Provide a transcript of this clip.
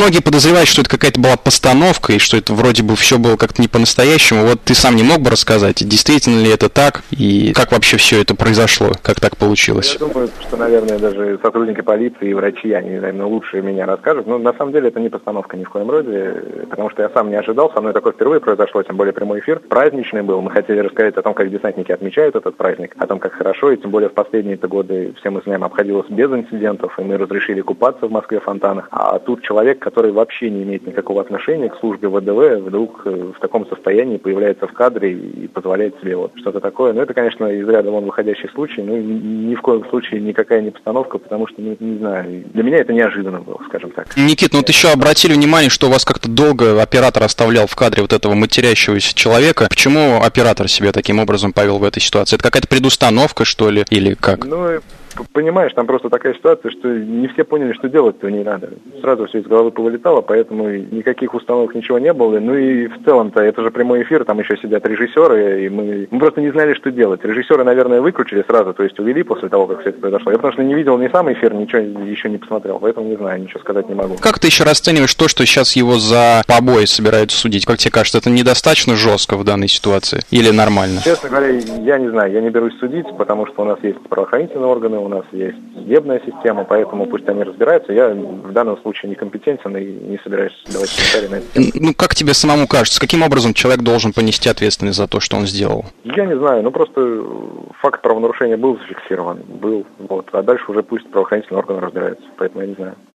многие подозревают, что это какая-то была постановка, и что это вроде бы все было как-то не по-настоящему. Вот ты сам не мог бы рассказать, действительно ли это так, и как вообще все это произошло, как так получилось? Я думаю, что, наверное, даже сотрудники полиции и врачи, они, наверное, лучше меня расскажут. Но на самом деле это не постановка ни в коем роде, потому что я сам не ожидал, со мной такое впервые произошло, тем более прямой эфир. Праздничный был, мы хотели рассказать о том, как десантники отмечают этот праздник, о том, как хорошо, и тем более в последние-то годы, все мы знаем, обходилось без инцидентов, и мы разрешили купаться в Москве в фонтанах. А тут человек, который вообще не имеет никакого отношения к службе ВДВ, вдруг в таком состоянии появляется в кадре и позволяет себе вот что-то такое. Но это, конечно, из ряда вон выходящий случай, но ни в коем случае никакая не постановка, потому что, не знаю, для меня это неожиданно было, скажем так. Никит, ну вот еще обратили внимание, что у вас как-то долго оператор оставлял в кадре вот этого матерящегося человека. Почему оператор себя таким образом повел в этой ситуации? Это какая-то предустановка, что ли, или как? Ну, понимаешь, там просто такая ситуация, что не все поняли, что делать-то не надо. Сразу все из головы повылетало, поэтому никаких установок, ничего не было. Ну и в целом-то это же прямой эфир, там еще сидят режиссеры, и мы просто не знали, что делать. Режиссеры, наверное, выключили сразу, то есть увели после того, как все это произошло. Я потому что не видел ни сам эфир, ничего еще не посмотрел, поэтому не знаю, ничего сказать не могу. Как ты еще расцениваешь то, что сейчас его за побои собираются судить? Как тебе кажется, это недостаточно жестко в данной ситуации или нормально? Честно говоря, я не знаю, я не берусь судить, потому что у нас есть правоохранительные органы, у нас есть судебная система, поэтому пусть они разбираются. Я в данном случае некомпетентен и не собираюсь давать комментарии на это. Ну, как тебе самому кажется, каким образом человек должен понести ответственность за то, что он сделал? Я не знаю, просто факт правонарушения был зафиксирован, был, а дальше уже пусть правоохранительные органы разбираются, поэтому я не знаю.